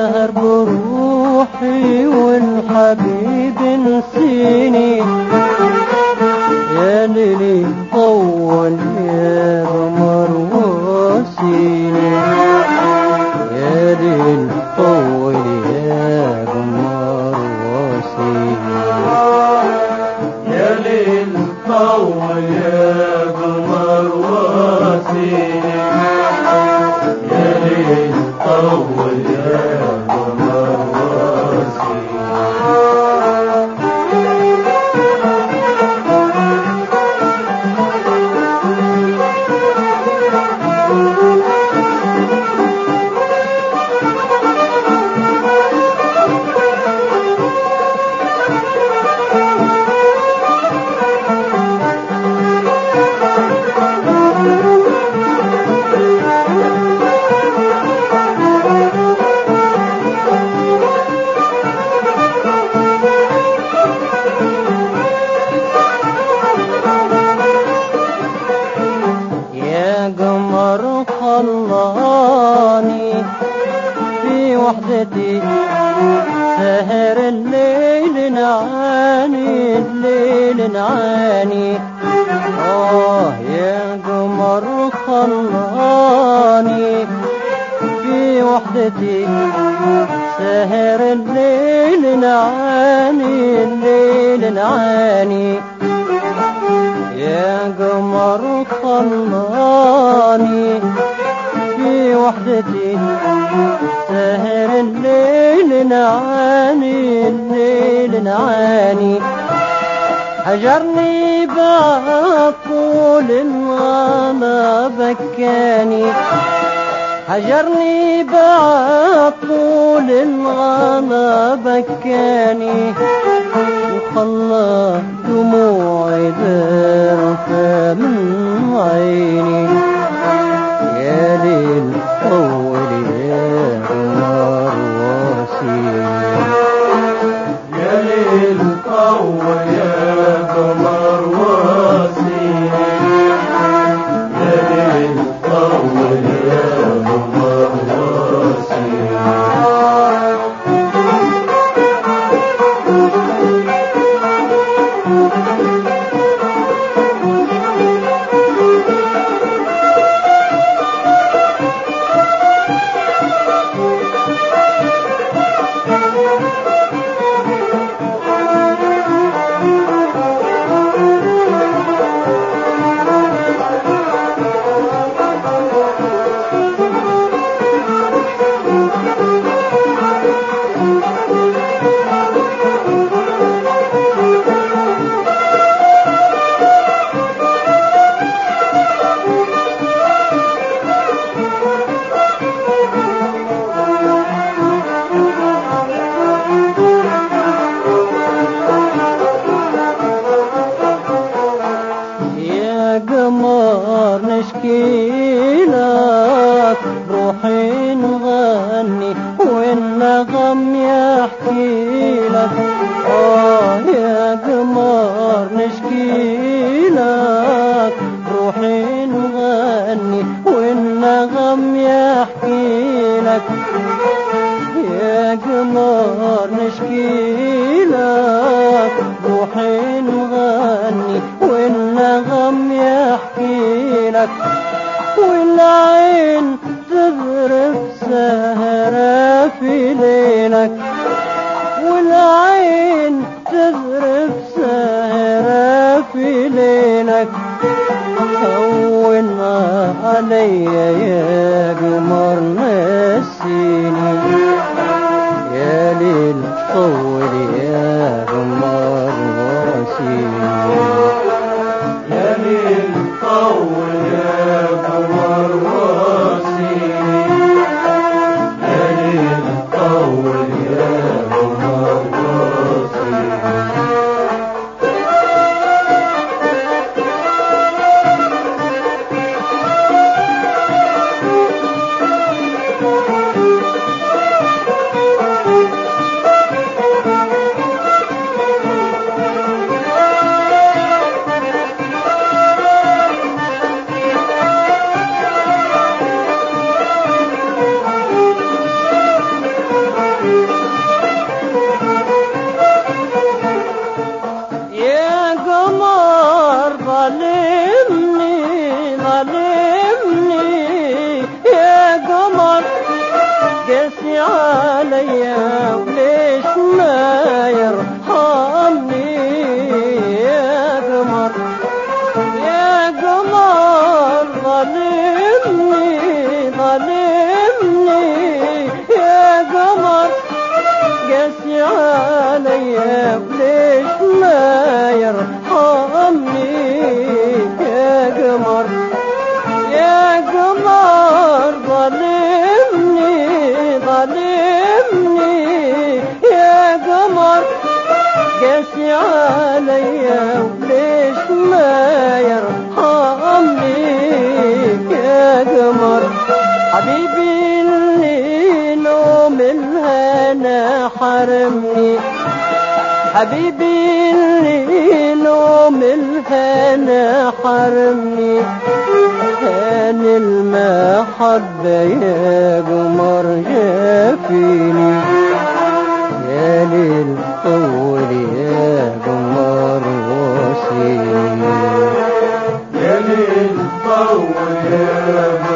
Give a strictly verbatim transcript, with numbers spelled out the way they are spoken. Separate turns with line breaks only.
سهر بروحي والحبيب نسيني، يا ليلي طول يا قمر واسيني، يا ليل طول يا قمر واسيني،
يا ليل طول يا قمر واسيني، يا ليل طول يا قمر واسيني.
خلاني في وحدتي سهر الليل نعاني، الليل نعاني. آه يا قمر خلاني في وحدتي سهر الليل نعاني، الليل نعاني. يا قمر خلاني في وحدتي سهر الليل نعاني، الليل نعاني. هجرني بعد طول الغلا بكاني، هجرني بعد طول الغلا بكاني، وخلى دموعي ذرفة من عيني. يا ليل طول يا قمر واسيني،
يا ليل طول يا قمر واسيني، يا ليل طول يا قمر واسيني.
قمر نشكي لك روحي نغني والنغم يحكي لك. آه يا قمر نشكي لك روحي نغني والنغم يحكي لك. يا قمر نشكي لك روحي نغني والنغم يحكي لك، والعين تذرف سهرة في ليلك، والعين تذرف سهرة في ليلك. هونا علي يا قمر نسيني، يا ليل طول يا قمر واسيني،
يا ليل طول يا قمر واسيني، يا ليل طول يا قمر واسيني.
قاسي عليا وليش ما يرحمني يا قمر حبيبي اللي نوم الهنا حرمني حبيبي اللي نوم الهنا حرمني كان المحبة يا قمر جافيني يا ليل طول يا قمر وصيني
يا ليل طول يا